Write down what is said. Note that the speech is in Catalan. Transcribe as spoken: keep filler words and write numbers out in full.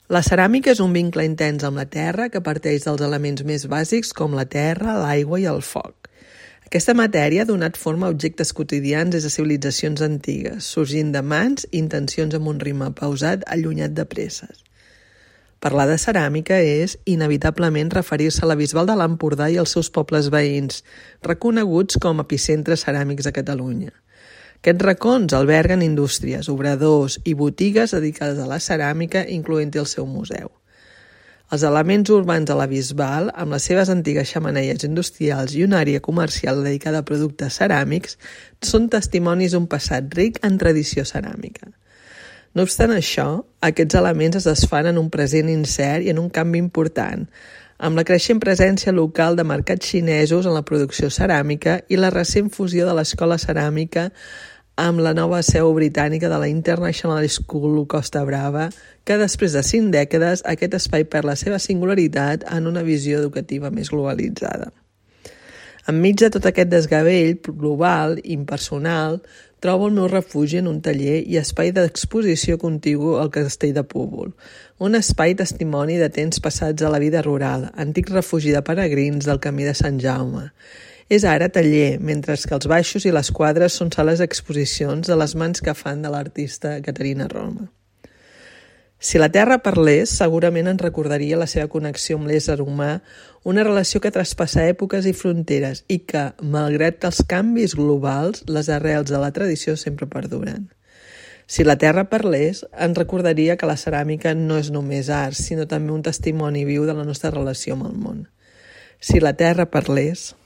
La ceràmica és un vincle intens amb la terra que parteix dels elements més bàsics com la terra, l'aigua i el foc. Aquesta matèria ha donat forma a objectes quotidians des de civilitzacions antigues, sorgint de mans i intencions amb un ritme pausat allunyat de presses. Parlar de ceràmica és, inevitablement, referir-se a la Bisbal de l'Empordà i als seus pobles veïns, reconeguts com a epicentres ceràmics de Catalunya. Aquests racons alberguen indústries, obradors i botigues dedicades a la ceràmica, incloent-hi el seu museu. Els elements urbans de la Bisbal, amb les seves antigues xemeneies industrials i una àrea comercial dedicada a productes ceràmics, són testimonis d'un passat ric en tradició ceràmica. No obstant això, aquests elements es desfan en un present incert i en un canvi important, amb la creixent presència local de mercats xinesos en la producció ceràmica i la recent fusió de l'escola ceràmica amb la nova seu britànica de la International School Costa Brava, que després de cinc dècades aquest espai perd la seva singularitat en una visió educativa més globalitzada. Enmig de tot aquest desgavell global i impersonal, trobo el meu refugi en un taller i espai d'exposició contigu al Castell de Púbol, un espai testimoni de temps passats a la vida rural, antic refugi de peregrins del Camí de Sant Jaume. És ara taller, mentre que els baixos i les quadres són sales d'exposicions de les mans que fan de l'artista Caterina Roma. Si la Terra parlés, segurament ens recordaria la seva connexió amb l'ésser humà, una relació que traspassa èpoques i fronteres i que, malgrat els canvis globals, les arrels de la tradició sempre perduren. Si la Terra parlés, ens recordaria que la ceràmica no és només art, sinó també un testimoni viu de la nostra relació amb el món. Si la Terra parlés...